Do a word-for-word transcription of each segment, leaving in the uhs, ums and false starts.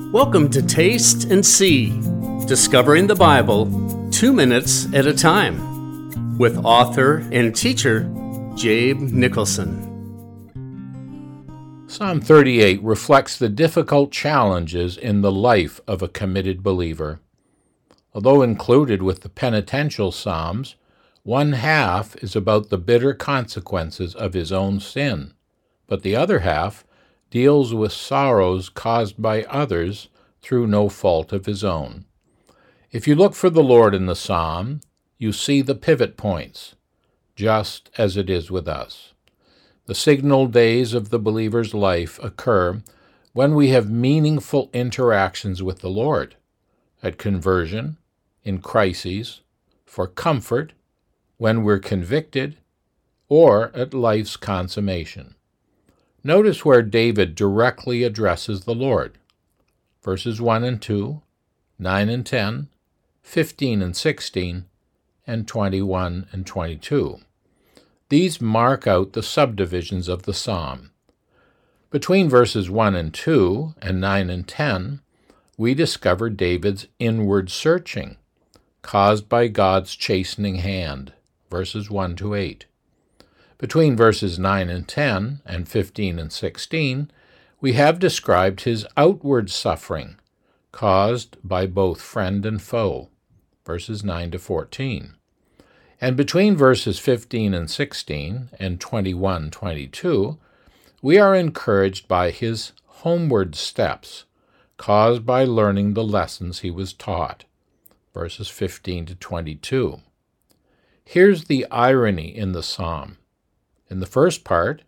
Welcome to Taste and See, Discovering the Bible two minutes at a time, with author and teacher Jabe Nicholson. Psalm thirty-eight reflects the difficult challenges in the life of a committed believer. Although included with the penitential psalms, one half is about the bitter consequences of his own sin, but the other half deals with sorrows caused by others through no fault of his own. If you look for the Lord in the psalm, you see the pivot points, just as it is with us. The signal days of the believer's life occur when we have meaningful interactions with the Lord, at conversion, in crises, for comfort, when we're convicted, or at life's consummation. Notice where David directly addresses the Lord. Verses one and two, nine and ten, fifteen and sixteen, and twenty-one and twenty-two. These mark out the subdivisions of the psalm. Between verses one and two and nine and ten, we discover David's inward searching, caused by God's chastening hand, verses one to eight. Between verses nine and ten and fifteen and sixteen, we have described his outward suffering, caused by both friend and foe, verses nine to fourteen. And between verses fifteen and sixteen and twenty-one twenty-two, we are encouraged by his homeward steps, caused by learning the lessons he was taught, verses fifteen to twenty-two. Here's the irony in the psalm. In the first part,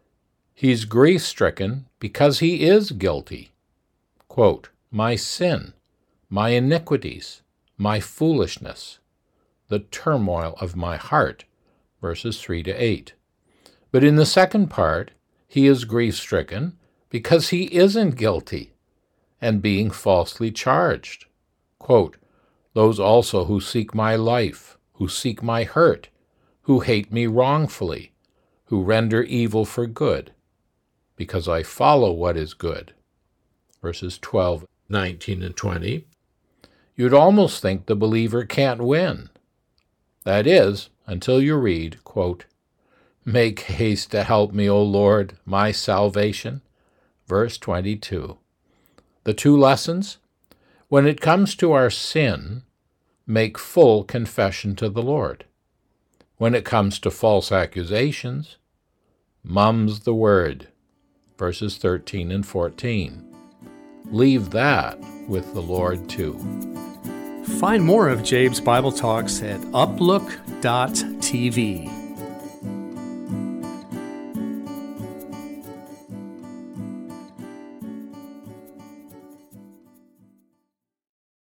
he's grief-stricken because he is guilty. Quote, "My sin, my iniquities, my foolishness, the turmoil of my heart," verses three to eight. But in the second part, he is grief-stricken because he isn't guilty and being falsely charged. Quote, "Those also who seek my life, who seek my hurt, who hate me wrongfully, who render evil for good, because I follow what is good." Verses twelve, nineteen, and twenty. You'd almost think the believer can't win. That is, until you read, quote, "Make haste to help me, O Lord, my salvation." Verse twenty-two. The two lessons? When it comes to our sin, make full confession to the Lord. When it comes to false accusations, mum's the word, verses thirteen and fourteen. Leave that with the Lord too. Find more of Jabe's Bible Talks at uplook dot t v.